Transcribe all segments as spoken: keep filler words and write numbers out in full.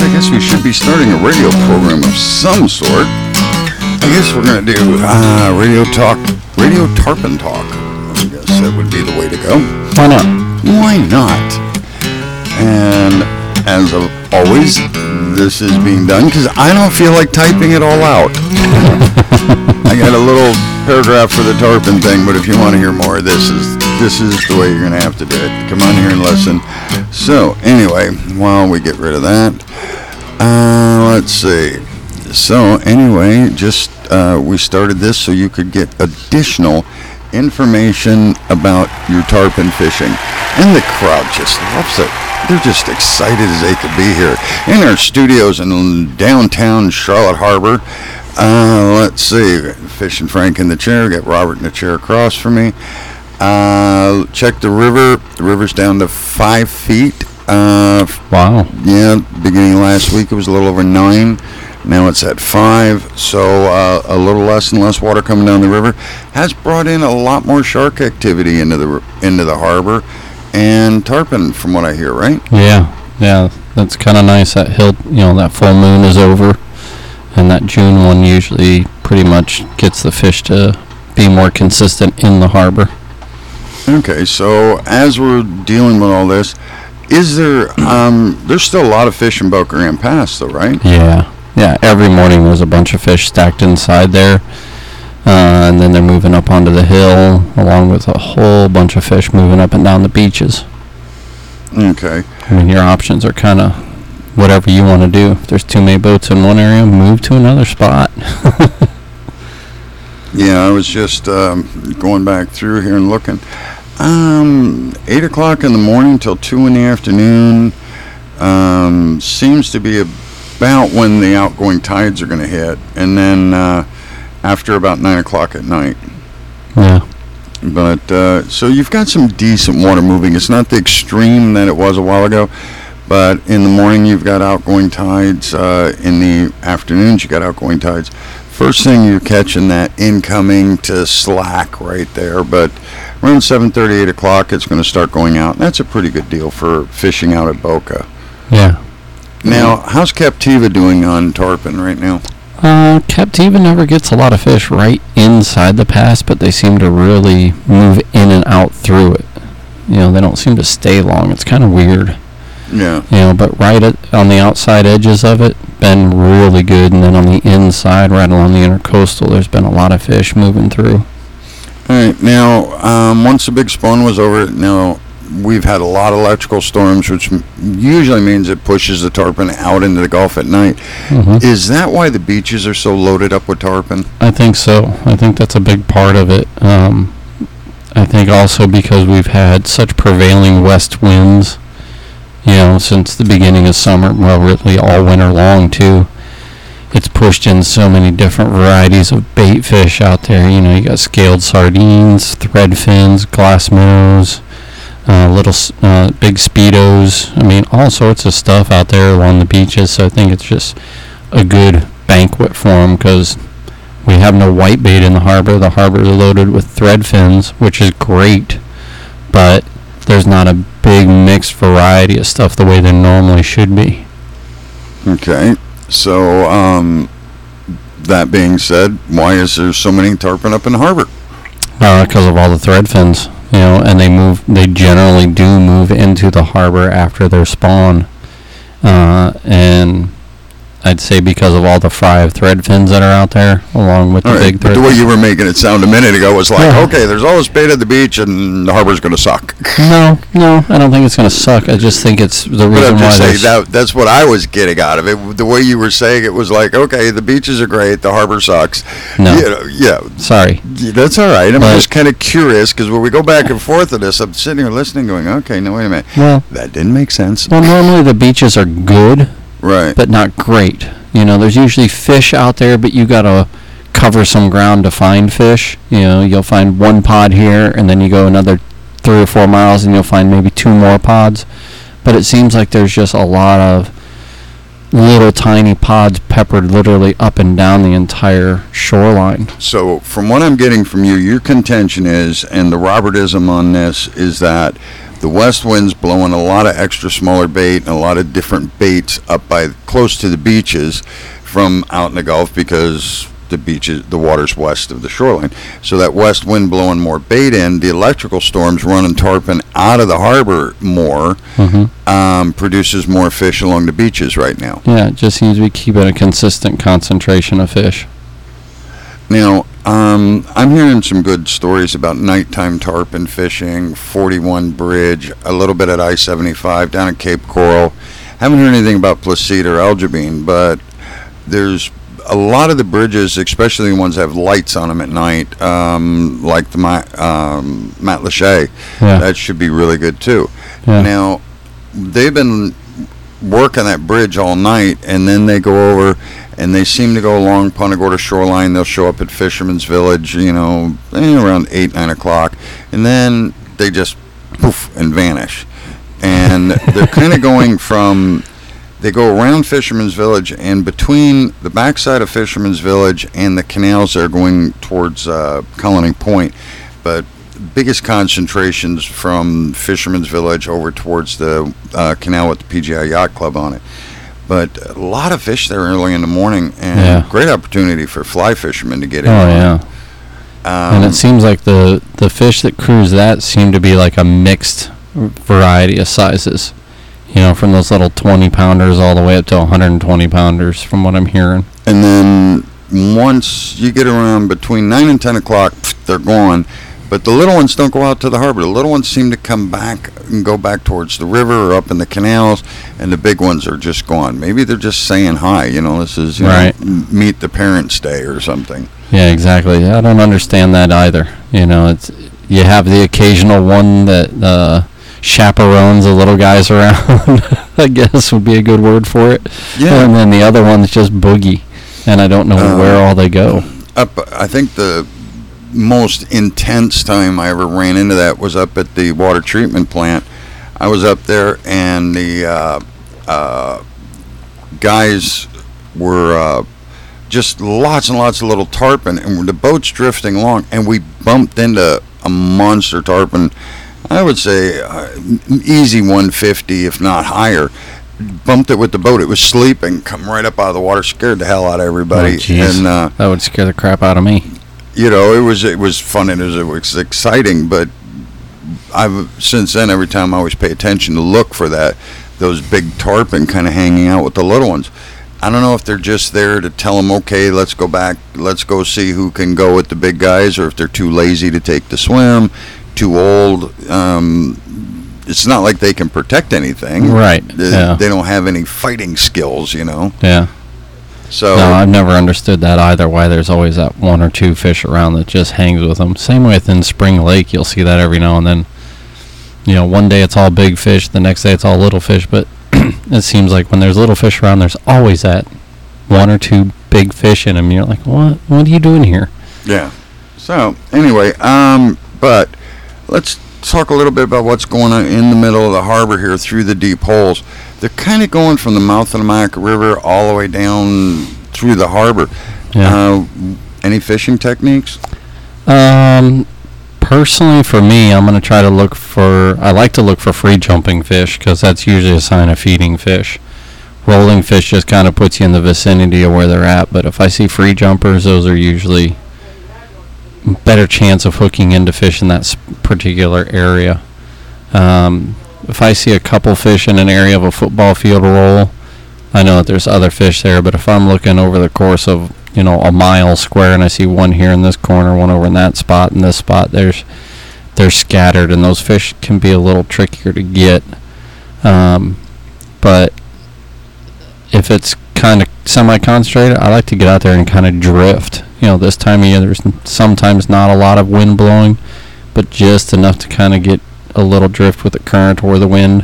I guess we should be starting a radio program of some sort. I guess we're going to do uh, radio talk, radio tarpon talk. I guess that would be the way to go. Why not? Why not? And as always, this is being done because I don't feel like typing it all out. I got a little paragraph for the tarpon thing, but if you want to hear more, this is this is the way you're going to have to do it. Come on here and listen. So anyway, while we get rid of that, uh, let's see. So anyway, just uh, we started this so you could get additional information about your tarpon fishing, and the crowd just loves it. They're just excited as they could be here in our studios in downtown Charlotte Harbor. Uh, let's see, Fishing Frank in the chair, got Robert in the chair across from me. Uh, check the river. The river's down to five feet. Uh, wow. Yeah, beginning of last week it was a little over nine. Now it's at five, so uh, a little less and less water coming down the river has brought in a lot more shark activity into the into the harbor and tarpon, from what I hear, right? Yeah, yeah, that's kind of nice. That hill, you know, that full moon is over, and that June one usually pretty much gets the fish to be more consistent in the harbor. Okay, so as we're dealing with all this, is there um, there's still a lot of fish in Boca Raton Pass, though, right? Yeah. Yeah, every morning there's a bunch of fish stacked inside there, uh, and then they're moving up onto the hill, along with a whole bunch of fish moving up and down the beaches. Okay. I mean, your options are kind of whatever you want to do. If there's too many boats in one area, move to another spot. Yeah, I was just um, going back through here and looking. Um, eight o'clock in the morning till two in the afternoon um, seems to be a about when the outgoing tides are going to hit, and then uh, after about nine o'clock at night. Yeah. But uh, so you've got some decent water moving. It's not the extreme that it was a while ago, but in the morning you've got outgoing tides. Uh, in the afternoons you got outgoing tides. First thing you're catching that incoming to slack right there, but around seven thirty, eight o'clock it's going to start going out. And that's a pretty good deal for fishing out at Boca. Yeah. Now, how's Captiva doing on tarpon right now? Uh, Captiva never gets a lot of fish right inside the pass, but they seem to really move in and out through it. You know, they don't seem to stay long. It's kind of weird. Yeah. You know, but right at, on the outside edges of it, been really good. And then on the inside, right along the intercoastal, there's been a lot of fish moving through. All right. Now, um, once the big spawn was over, now we've had a lot of electrical storms, which m- usually means it pushes the tarpon out into the Gulf at night. Mm-hmm. Is that why the beaches are so loaded up with tarpon? I think so. I think that's a big part of it. Um, I think also because we've had such prevailing west winds, you know, since the beginning of summer, well, really all winter long, too. It's pushed in so many different varieties of bait fish out there. You know, you got scaled sardines, thread fins, glass minnows, Uh, little uh, big speedos. I mean, all sorts of stuff out there along the beaches. So I think it's just a good banquet for them because we have no white bait in the harbor. The harbor is loaded with thread fins, which is great, but there's not a big mixed variety of stuff the way there normally should be. Okay. So, um, that being said, why is there so many tarpon up in the harbor? Uh, because of all the thread fins. You know, and they move. They generally do move into the harbor after their spawn, uh, and I'd say because of all the fry of thread fins that are out there, along with all the right, big but thread. the way you were making it sound a minute ago was like, Yeah. okay, there's all this bait at the beach, and the harbor's going to suck. No, no, I don't think it's going to suck. I just think it's the But reason I'm why just saying there's. that that's what I was getting out of it. The way you were saying it was like, okay, the beaches are great, the harbor sucks. No. You know, yeah, Sorry. yeah, that's all right. I'm But- just kind of curious because when we go back and forth on this, I'm sitting here listening, going, okay, no, wait a minute, Well, that didn't make sense. well, normally the beaches are good, Right. but not great. You know, there's usually fish out there, but you got to cover some ground to find fish. You know, you'll find one pod here, and then you go another three or four miles, and you'll find maybe two more pods. But it seems like there's just a lot of little tiny pods peppered literally up and down the entire shoreline. So from what I'm getting from you, your contention is, and the Robertism on this is that the west wind's blowing a lot of extra smaller bait and a lot of different baits up by close to the beaches from out in the Gulf, because the beaches, the water's west of the shoreline. So that west wind blowing more bait in, the electrical storms running tarpon out of the harbor more, Mm-hmm. um, produces more fish along the beaches right now. Yeah, it just seems to be keeping a consistent concentration of fish. Now, um, I'm hearing some good stories about nighttime tarpon fishing, forty-one Bridge, a little bit at I seventy-five, down at Cape Coral. Haven't heard anything about Placide or Algebine, but there's a lot of the bridges, especially the ones that have lights on them at night, um, like the Ma- um, Matt Lachey, Yeah. that should be really good too. Yeah. Now, they've been working that bridge all night, and then they go over and they seem to go along Punta Gorda shoreline. They'll show up at Fisherman's Village, you know, eh, around eight, nine o'clock, and then they just poof and vanish. And they're kind of going from, they go around Fisherman's Village, and between the backside of Fisherman's Village and the canals, they're going towards uh, Colony Point. But biggest concentrations from Fisherman's Village over towards the uh, canal with the P G I Yacht Club on it. But a lot of fish there early in the morning, and Yeah. great opportunity for fly fishermen to get in. Oh, on yeah. it. Um, And it seems like the, the fish that cruise that seem to be like a mixed variety of sizes. You know, from those little twenty pounders all the way up to one hundred twenty pounders, from what I'm hearing. And then once you get around between nine and ten o'clock, they're gone. But the little ones don't go out to the harbor. The little ones seem to come back and go back towards the river or up in the canals, and the big ones are just gone. Maybe they're just saying hi. You know, this is, you Right. know, m- meet the parents' day or something. Yeah, exactly. I don't understand that either. You know, it's you have the occasional one that uh, chaperones the little guys around, I guess would be a good word for it. Yeah. And then the other one's just boogie, and I don't know Um, where all they go. Up, I think the most intense time I ever ran into that was up at the water treatment plant. I was up there, and the uh, uh, guys were uh, just lots and lots of little tarpon, and the boat's drifting along, and we bumped into a monster tarpon. I would say uh, easy one fifty, if not higher. Bumped it with the boat. It was sleeping, come right up out of the water, scared the hell out of everybody. Oh, jeez. and uh, That would scare the crap out of me. you know, it was it was fun and it was, it was exciting. But I've since then, every time I always pay attention to look for that, those big tarpon kind of hanging out with the little ones. I don't know if they're just there to tell them, okay, let's go back, let's go see who can go with the big guys, or if they're too lazy to take the swim, too old. Um, it's not like they can protect anything. Right, They, yeah. they don't have any fighting skills, you know. Yeah. So No, I've never understood that either, why there's always that one or two fish around that just hangs with them. Same with in Spring Lake, you'll see that every now and then. You know, one day it's all big fish, the next day it's all little fish, but it seems like when there's little fish around, there's always that one or two big fish in them. You're like, what? What are you doing here? yeah. So anyway, um, but let's talk a little bit about what's going on in the middle of the harbor here through the deep holes. They're kind of going from the mouth of the Mac River all the way down through the harbor. Yeah. Uh, any fishing techniques? Um, personally, for me, I'm going to try to look for, I like to look for free jumping fish because that's usually a sign of feeding fish. Rolling fish just kind of puts you in the vicinity of where they're at, but if I see free jumpers, those are usually better chance of hooking into fish in that s- particular area. Um, if I see a couple fish in an area of a football field roll, I know that there's other fish there, but if I'm looking over the course of, you know, a mile square and I see one here in this corner, one over in that spot, and this spot, there's they're scattered, and those fish can be a little trickier to get. Um, but if it's kind of semi-concentrated, I like to get out there and kind of drift. You know, this time of year, there's n- sometimes not a lot of wind blowing, but just enough to kind of get a little drift with the current or the wind.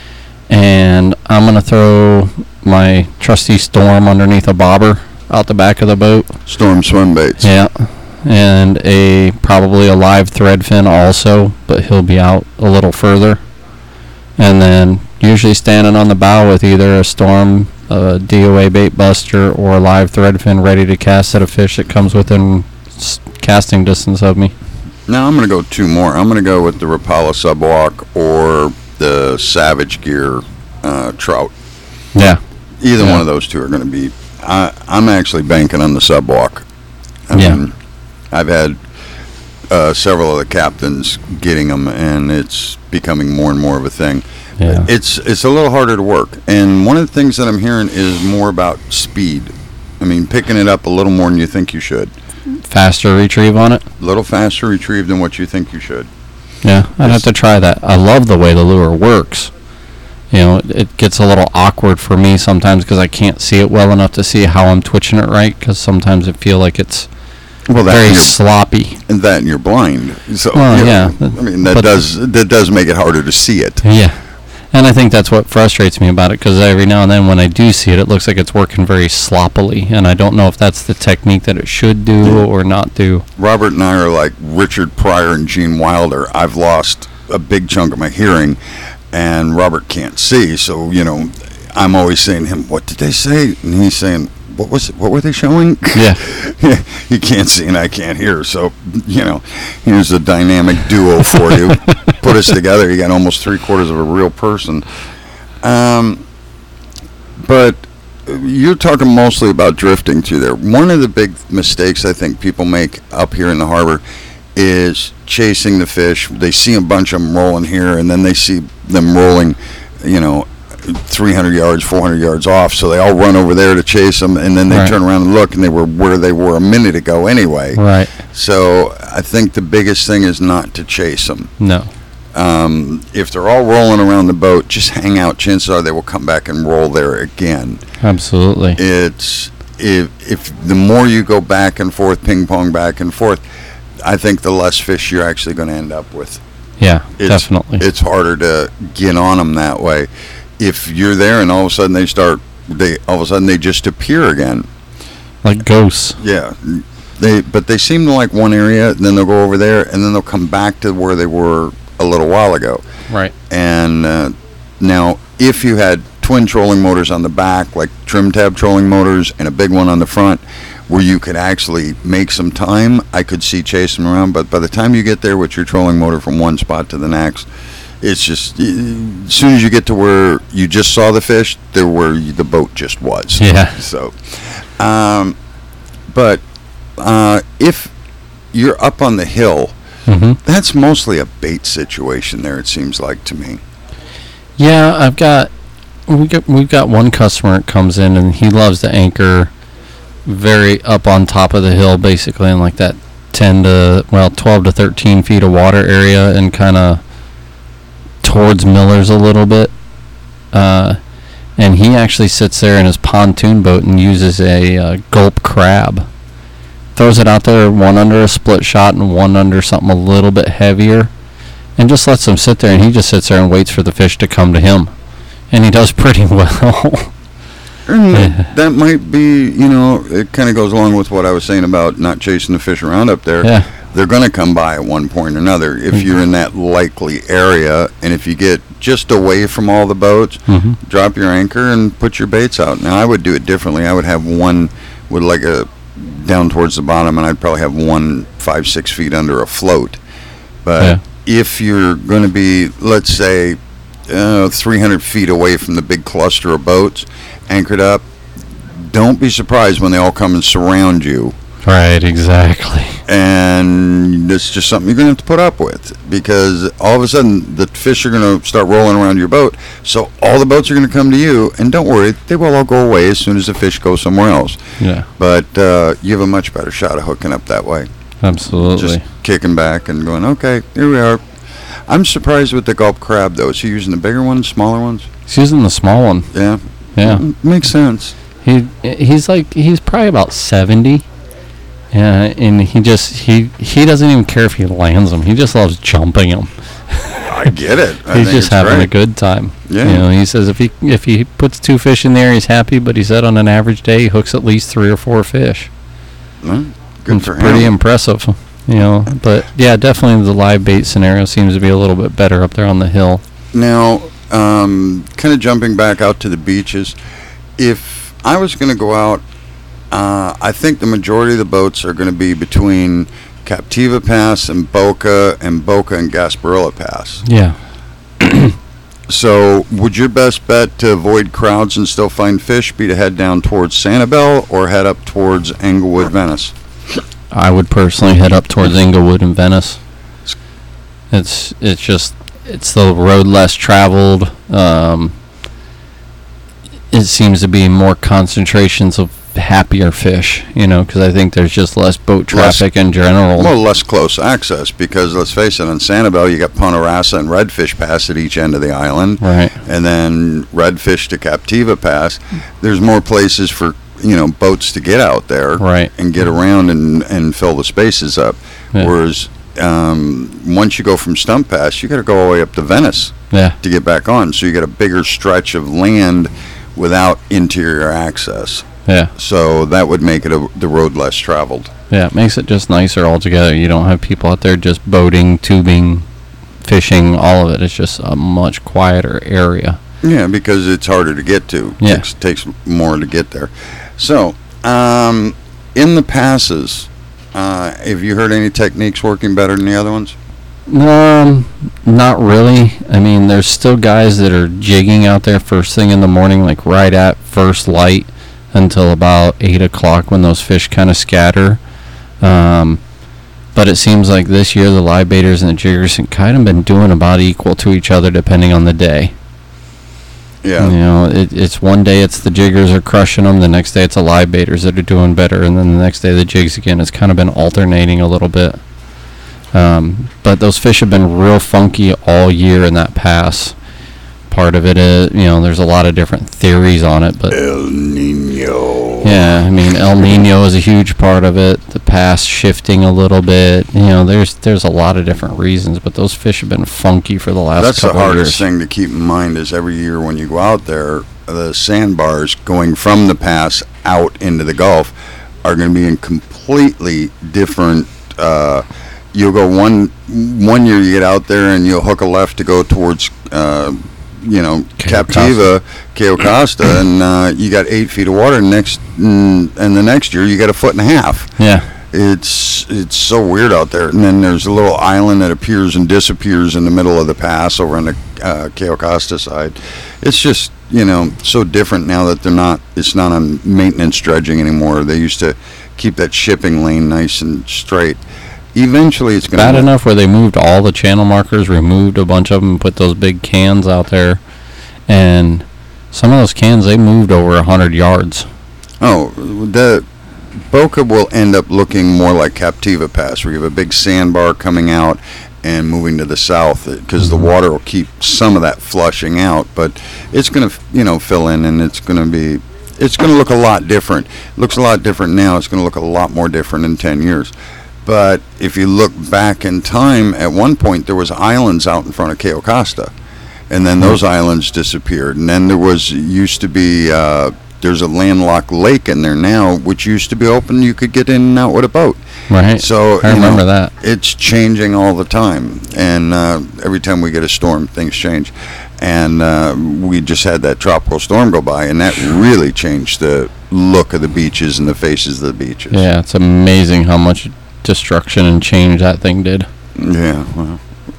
And I'm going to throw my trusty Storm underneath a bobber out the back of the boat. Storm swim baits. Yeah. And a probably a live thread fin also, but he'll be out a little further. And then usually standing on the bow with either a Storm, a D O A bait buster, or a live thread fin ready to cast at a fish that comes within s- casting distance of me. Now I'm going to go two more. I'm going to go with the Rapala Subwalk or the Savage Gear uh, trout. Yeah. Either Yeah. one of those two are going to be. I, I'm actually banking on the Subwalk. I Yeah. mean, I've had uh, several of the captains getting them, and it's becoming more and more of a thing. Yeah. It's it's a little harder to work, and one of the things that I'm hearing is more about speed. I mean, picking it up a little more than you think you should. Faster retrieve on it? A little faster retrieve than what you think you should. Yeah, I'd have to try that. I love the way the lure works. You know, it, it gets a little awkward for me sometimes because I can't see it well enough to see how I'm twitching it right, because sometimes I feel like it's Well, that very and you're, sloppy. and that and you're blind. So Well, you know, yeah, I mean that but- does that does make it harder to see it. Yeah. And I think that's what frustrates me about it, because every now and then when I do see it, it looks like it's working very sloppily, and I don't know if that's the technique that it should do or not do. Robert and I are like Richard Pryor and Gene Wilder. I've lost a big chunk of my hearing, and Robert can't see. So you know, I'm always saying to him, "What did they say?" And he's saying, "What was it? What were they showing?" Yeah. He can't see and I can't hear. So you know, here's a dynamic duo for you. Put us together, you got almost three quarters of a real person. Um, but you're talking mostly about drifting through there. One of the big mistakes I think people make up here in the harbor is chasing the fish. They see a bunch of them rolling here, and then they see them rolling, you know, three hundred yards, four hundred yards off. So they all run over there to chase them, and then they Right. turn around and look, and they were where they were a minute ago anyway. Right. So I think the biggest thing is not to chase them. No. Um, if they're all rolling around the boat, just hang out. Chances are they will come back and roll there again. Absolutely. It's if if the more you go back and forth, ping pong back and forth, I think the less fish you're actually going to end up with. Yeah, It's, definitely. It's harder to get on them that way. If you're there and all of a sudden they start, they all of a sudden they just appear again. Like ghosts. Yeah, they but they seem to like one area, and then they'll go over there, and then they'll come back to where they were a little while ago. Right. And uh, now, if you had twin trolling motors on the back, like trim tab trolling motors, and a big one on the front, where you could actually make some time, I could see chasing them around. But by the time you get there with your trolling motor from one spot to the next, it's just, y- as soon as you get to where you just saw the fish, they're where you, the boat just was. Yeah. So, um, but uh, if you're up on the hill, hmm that's mostly a bait situation there, it seems like to me. Yeah, I've got we got we've got one customer that comes in and he loves to anchor very up on top of the hill, basically in like that ten to well twelve to thirteen feet of water area, and kind of towards Miller's a little bit. Uh, and he actually sits there in his pontoon boat and uses a uh, gulp crab. Throws it out there, one under a split shot and one under something a little bit heavier, and just lets them sit there, and he just sits there and waits for the fish to come to him. And he does pretty well. And Yeah. that might be, you know, it kind of goes along with what I was saying about not chasing the fish around up there. Yeah. They're going to come by at one point or another if you're in that likely area, and if you get just away from all the boats, hmm drop your anchor and put your baits out. Now, I would do it differently. I would have one with like a down towards the bottom, and I'd probably have one five, six feet under a float. But Yeah. if you're going to be, let's say, uh, three hundred feet away from the big cluster of boats, anchored up, don't be surprised when they all come and surround you. Right, exactly. And it's just something you're going to have to put up with, because all of a sudden the fish are going to start rolling around your boat. So all the boats are going to come to you, and don't worry, they will all go away as soon as the fish go somewhere else. Yeah, But uh, you have a much better shot of hooking up that way. absolutely. Just kicking back and going, okay, here we are. I'm surprised with the gulp crab, though. Is he using the bigger ones, smaller ones? He's using the small one. Yeah. Yeah. Mm, makes sense. He he's like he's probably about seventy. Yeah, and he just he he doesn't even care if he lands them. He just loves jumping them. I get it. I He's think just it's having great. a good time. Yeah. You know, he says if he if he puts two fish in there, he's happy. But he said on an average day, he hooks at least three or four fish. Well, good It's for pretty him. impressive. You know, but yeah, definitely the live bait scenario seems to be a little bit better up there on the hill. Now, um, kind of jumping back out to the beaches, if I was going to go out, uh, I think the majority of the boats are going to be between Captiva Pass and Boca, and Boca and Gasparilla Pass. Yeah. So, would your best bet to avoid crowds and still find fish be to head down towards Sanibel or head up towards Englewood, Venice? I would personally head up towards Englewood and Venice. It's it's just it's the road less traveled. Um, it seems to be more concentrations of happier fish, you know, because I think there's just less boat traffic less, in general. Well, less close access because, let's face it, on Sanibel you got Punta Rassa and Redfish Pass at each end of the island. Right. And then Redfish to Captiva Pass. There's more places for, you know, boats to get out there. Right. And get around and, and fill the spaces up. Yeah. Whereas um, once you go from Stump Pass, you got to go all the way up to Venice. Yeah. To get back on. So you get a bigger stretch of land without interior access. Yeah. So that would make it a, the road less traveled. Yeah, it makes it just nicer altogether. You don't have people out there just boating, tubing, fishing, all of it. It's just a much quieter area. Yeah, because it's harder to get to. Yeah. It takes, takes more to get there. So, um, in the passes, uh, have you heard any techniques working better than the other ones? Um, not really. I mean, there's still guys that are jigging out there first thing in the morning, like right at first light, until about eight o'clock when those fish kind of scatter. Um, but it seems like this year the live baiters and the jiggers have kind of been doing about equal to each other depending on the day. Yeah. You know, it, it's one day it's the jiggers are crushing them, the next day it's the live baiters that are doing better, and then the next day the jigs again. It's kind of been alternating a little bit. Um, but those fish have been real funky all year in that pass. Part of it is, you know, there's a lot of different theories on it, but El Nino. Yeah, I mean, El Nino is a huge part of it. The pass shifting a little bit. You know, there's there's a lot of different reasons, but those fish have been funky for the last That's couple the of hardest years. thing to keep in mind is every year when you go out there, the sandbars going from the pass out into the Gulf are going to be in completely different. Uh, you'll go one one year you get out there and you'll hook a left to go towards. Uh, you know, Cayo Captiva, Cayo Costa, and uh, you got eight feet of water. Next, mm, and the next year you got a foot and a half. Yeah, it's it's so weird out there. And then there's a little island that appears and disappears in the middle of the pass over on the uh, Cayo Costa side. It's just, you know, so different now that they're not. It's not on maintenance dredging anymore. They used to keep that shipping lane nice and straight. Eventually, it's going to bad enough where they moved all the channel markers, removed a bunch of them, put those big cans out there, and some of those cans they moved over a hundred yards. Oh, the Boca will end up looking more like Captiva Pass, where you have a big sandbar coming out and moving to the south, because mm-hmm. the water will keep some of that flushing out, but it's going to, you know, fill in, and it's going to be, it's going to look a lot different. It looks a lot different now. It's going to look a lot more different in ten years. But if you look back in time, at one point there was islands out in front of Cayo Costa, and then those islands disappeared. And then there was used to be uh, there's a landlocked lake in there now, which used to be open. You could get in and out with a boat. Right. So I you remember know, that. It's changing all the time, and uh, every time we get a storm, things change. And uh, we just had that tropical storm go by, and that really changed the look of the beaches and the faces of the beaches. Yeah, it's amazing how much destruction and change that thing did. Yeah, well.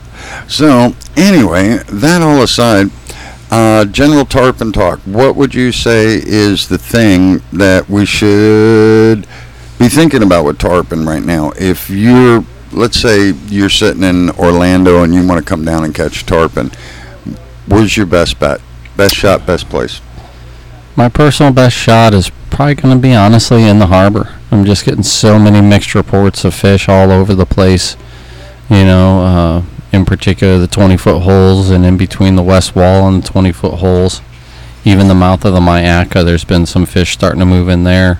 So, anyway, that all aside, uh, general tarpon talk, what would you say is the thing that we should be thinking about with tarpon right now? If you're, let's say you're sitting in Orlando and you want to come down and catch tarpon, where's your best bet? Best shot, best place? My personal best shot is probably going to be honestly in the harbor. I'm just getting so many mixed reports of fish all over the place. You know, uh, in particular the twenty-foot holes and in between the west wall and the twenty-foot holes. Even the mouth of the Mayaca, there's been some fish starting to move in there.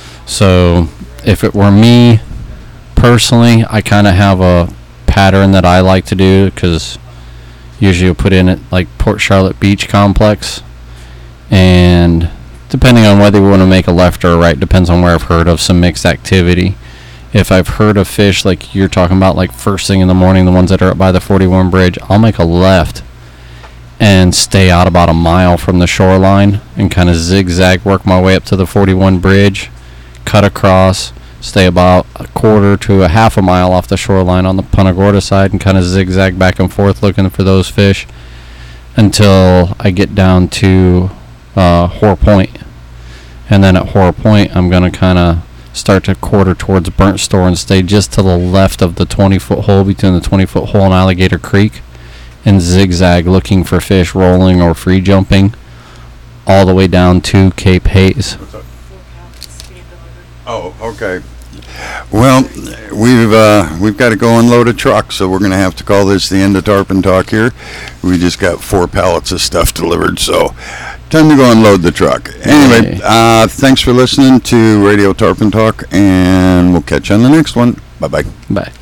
So if it were me, personally, I kind of have a pattern that I like to do because usually you'll put in it like Port Charlotte Beach Complex. And depending on whether we want to make a left or a right, depends on where I've heard of some mixed activity. If I've heard of fish like you're talking about, like first thing in the morning, the ones that are up by the forty-one bridge, I'll make a left and stay out about a mile from the shoreline and kind of zigzag work my way up to the forty-one bridge, cut across, stay about a quarter to a half a mile off the shoreline on the Punta Gorda side and kind of zigzag back and forth looking for those fish until I get down to uh, Hoare Point. And then at Hoare Point, I'm going to kind of start to quarter towards Burnt Store and stay just to the left of the twenty-foot hole, between the twenty-foot hole and Alligator Creek, and zigzag looking for fish rolling or free jumping all the way down to Cape Hayes. Oh, okay. Well, we've uh, we've got to go unload a truck, so we're going to have to call this the end of Tarpon Talk here. We just got four pallets of stuff delivered, so time to go unload the truck. Anyway, uh, thanks for listening to Radio Tarpon Talk, and we'll catch you on the next one. Bye-bye. Bye.